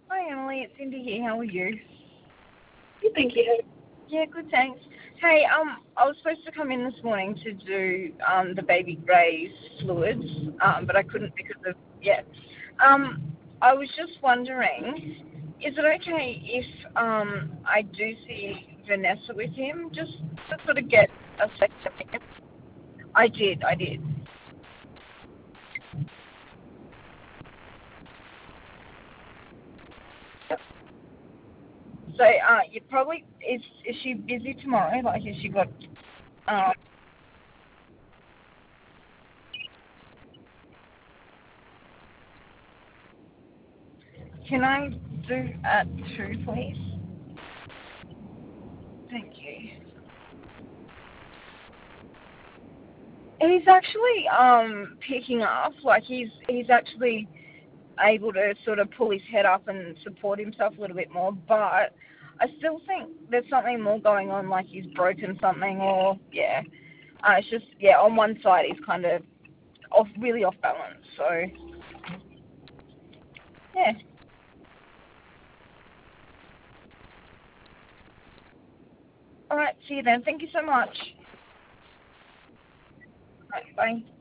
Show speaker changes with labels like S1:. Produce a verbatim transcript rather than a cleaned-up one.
S1: Hi Emily, it's Cindy here. How are you?
S2: Good, thank you.
S1: Yeah, good, thanks. Hey, um, I was supposed to come in this morning to do um the baby Gray's fluids, um, but I couldn't because of yeah. Um, I was just wondering, is it okay if um I do see Vanessa with him, just to sort of get a second? I did, I did. So, uh, you probably is is she busy tomorrow? Like, has she got um? Can I do at two, please? Thank you. He's actually um picking up. Like he's he's actually able to sort of pull his head up and support himself a little bit more. But I still think there's something more going on. Like he's broken something, or yeah. Uh, it's just yeah. On one side, he's kind of off, really off balance. So yeah. All right. See you then. Thank you so much. All right, bye.